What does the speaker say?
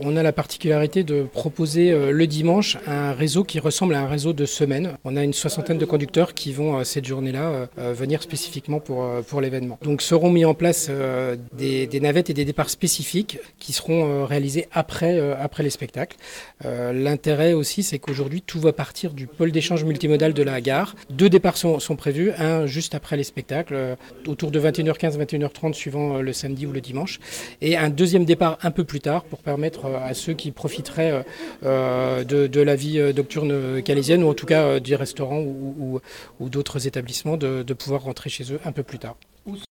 On a la particularité de proposer le dimanche un réseau qui ressemble à un réseau de semaine. On a une soixantaine de conducteurs qui vont cette journée-là venir spécifiquement pour l'événement. Donc seront mis en place des navettes et des départs spécifiques qui seront réalisés après les spectacles. L'intérêt aussi, c'est qu'aujourd'hui tout va partir du pôle d'échange multimodal de la gare. 2 départs sont prévus, un juste après les spectacles, autour de 21h15, 21h30 suivant le samedi ou le dimanche, et un deuxième départ un peu plus tard pour permettre à ceux qui profiteraient de la vie nocturne calaisienne ou en tout cas des restaurants ou d'autres établissements de pouvoir rentrer chez eux un peu plus tard.